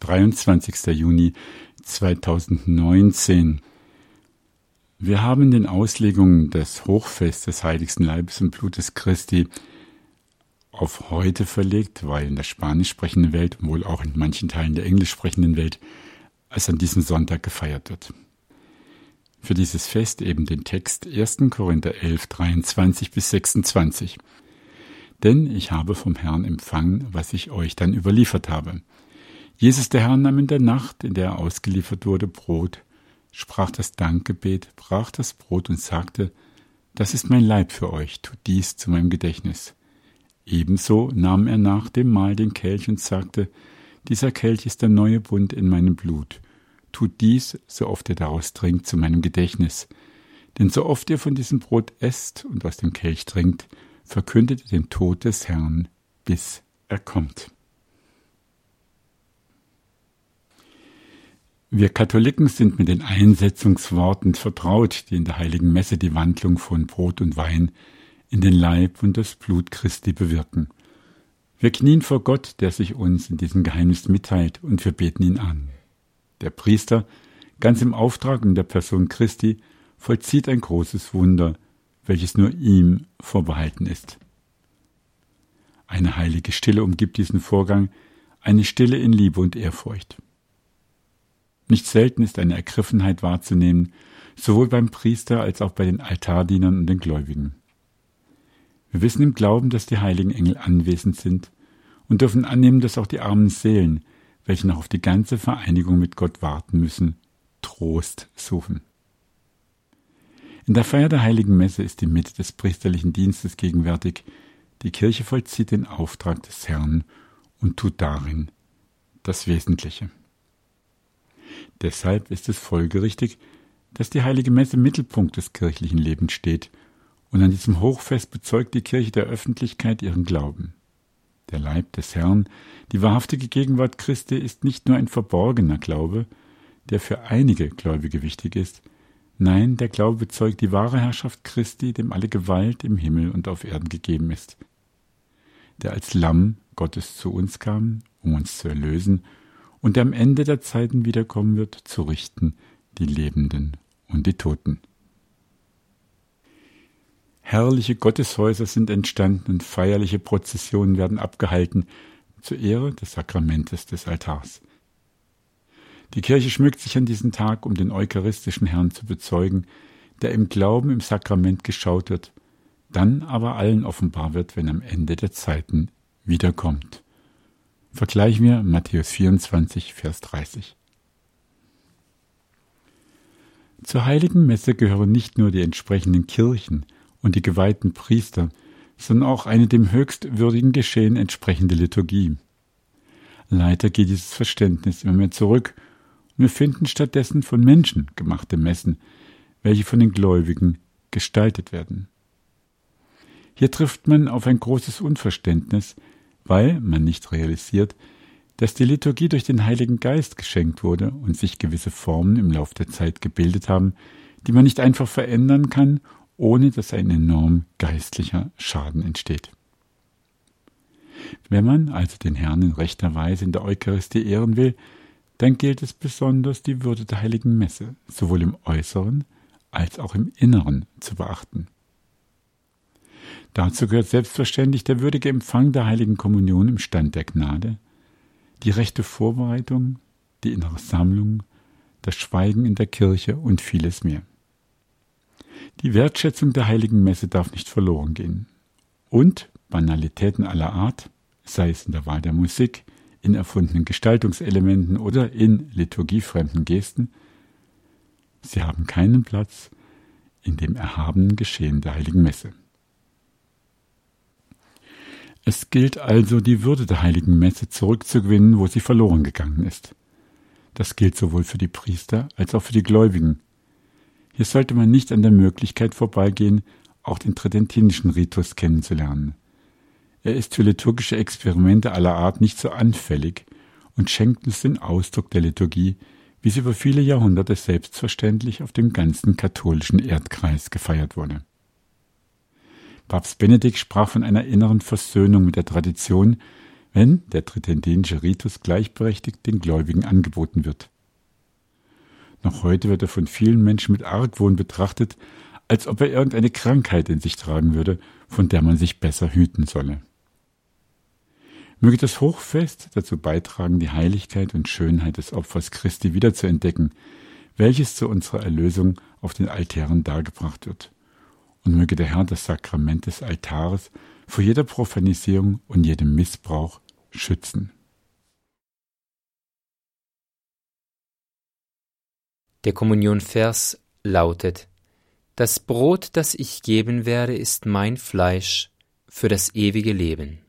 23. Juni 2019. Wir haben in den Auslegungen des Hochfests des heiligsten Leibes und Blutes Christi auf heute verlegt, weil in der spanisch sprechenden Welt, wohl auch in manchen Teilen der englisch sprechenden Welt, es an diesem Sonntag gefeiert wird. Für dieses Fest eben den Text 1. Korinther 11, 23 bis 26. Denn ich habe vom Herrn empfangen, was ich euch dann überliefert habe. Jesus, der Herr, nahm in der Nacht, in der er ausgeliefert wurde, Brot, sprach das Dankgebet, brach das Brot und sagte, das ist mein Leib für euch, tut dies zu meinem Gedächtnis. Ebenso nahm er nach dem Mahl den Kelch und sagte, dieser Kelch ist der neue Bund in meinem Blut. Tut dies, so oft ihr daraus trinkt, zu meinem Gedächtnis. Denn so oft ihr von diesem Brot esst und aus dem Kelch trinkt, verkündet ihr den Tod des Herrn, bis er kommt. Wir Katholiken sind mit den Einsetzungsworten vertraut, die in der Heiligen Messe die Wandlung von Brot und Wein in den Leib und das Blut Christi bewirken. Wir knien vor Gott, der sich uns in diesem Geheimnis mitteilt, und wir beten ihn an. Der Priester, ganz im Auftrag und der Person Christi, vollzieht ein großes Wunder, welches nur ihm vorbehalten ist. Eine heilige Stille umgibt diesen Vorgang, eine Stille in Liebe und Ehrfurcht. Nicht selten ist eine Ergriffenheit wahrzunehmen, sowohl beim Priester als auch bei den Altardienern und den Gläubigen. Wir wissen im Glauben, dass die heiligen Engel anwesend sind und dürfen annehmen, dass auch die armen Seelen, welche noch auf die ganze Vereinigung mit Gott warten müssen, Trost suchen. In der Feier der Heiligen Messe ist die Mitte des priesterlichen Dienstes gegenwärtig. Die Kirche vollzieht den Auftrag des Herrn und tut darin das Wesentliche. Deshalb ist es folgerichtig, dass die Heilige Messe im Mittelpunkt des kirchlichen Lebens steht, und an diesem Hochfest bezeugt die Kirche der Öffentlichkeit ihren Glauben. Der Leib des Herrn, die wahrhaftige Gegenwart Christi, ist nicht nur ein verborgener Glaube, der für einige Gläubige wichtig ist. Nein, der Glaube bezeugt die wahre Herrschaft Christi, dem alle Gewalt im Himmel und auf Erden gegeben ist, der als Lamm Gottes zu uns kam, um uns zu erlösen, und der am Ende der Zeiten wiederkommen wird, zu richten die Lebenden und die Toten. Herrliche Gotteshäuser sind entstanden und feierliche Prozessionen werden abgehalten zur Ehre des Sakramentes des Altars. Die Kirche schmückt sich an diesem Tag, um den eucharistischen Herrn zu bezeugen, der im Glauben im Sakrament geschaut wird, dann aber allen offenbar wird, wenn am Ende der Zeiten wiederkommt. Vergleichen wir Matthäus 24, Vers 30. Zur Heiligen Messe gehören nicht nur die entsprechenden Kirchen und die geweihten Priester, sondern auch eine dem höchst würdigen Geschehen entsprechende Liturgie. Leider geht dieses Verständnis immer mehr zurück, und wir finden stattdessen von Menschen gemachte Messen, welche von den Gläubigen gestaltet werden. Hier trifft man auf ein großes Unverständnis, weil man nicht realisiert, dass die Liturgie durch den Heiligen Geist geschenkt wurde und sich gewisse Formen im Lauf der Zeit gebildet haben, die man nicht einfach verändern kann, ohne dass ein enorm geistlicher Schaden entsteht. Wenn man also den Herrn in rechter Weise in der Eucharistie ehren will, dann gilt es besonders, die Würde der Heiligen Messe sowohl im Äußeren als auch im Inneren zu beachten. Dazu gehört selbstverständlich der würdige Empfang der Heiligen Kommunion im Stand der Gnade, die rechte Vorbereitung, die innere Sammlung, das Schweigen in der Kirche und vieles mehr. Die Wertschätzung der Heiligen Messe darf nicht verloren gehen. Und Banalitäten aller Art, sei es in der Wahl der Musik, in erfundenen Gestaltungselementen oder in liturgiefremden Gesten, sie haben keinen Platz in dem erhabenen Geschehen der Heiligen Messe. Es gilt also, die Würde der Heiligen Messe zurückzugewinnen, wo sie verloren gegangen ist. Das gilt sowohl für die Priester als auch für die Gläubigen. Hier sollte man nicht an der Möglichkeit vorbeigehen, auch den tridentinischen Ritus kennenzulernen. Er ist für liturgische Experimente aller Art nicht so anfällig und schenkt uns den Ausdruck der Liturgie, wie sie über viele Jahrhunderte selbstverständlich auf dem ganzen katholischen Erdkreis gefeiert wurde. Papst Benedikt sprach von einer inneren Versöhnung mit der Tradition, wenn der tridentische Ritus gleichberechtigt den Gläubigen angeboten wird. Noch heute wird er von vielen Menschen mit Argwohn betrachtet, als ob er irgendeine Krankheit in sich tragen würde, von der man sich besser hüten solle. Möge das Hochfest dazu beitragen, die Heiligkeit und Schönheit des Opfers Christi wiederzuentdecken, welches zu unserer Erlösung auf den Altären dargebracht wird. Und möge der Herr das Sakrament des Altares vor jeder Profanisierung und jedem Missbrauch schützen. Der Kommunionvers lautet: Das Brot, das ich geben werde, ist mein Fleisch für das ewige Leben.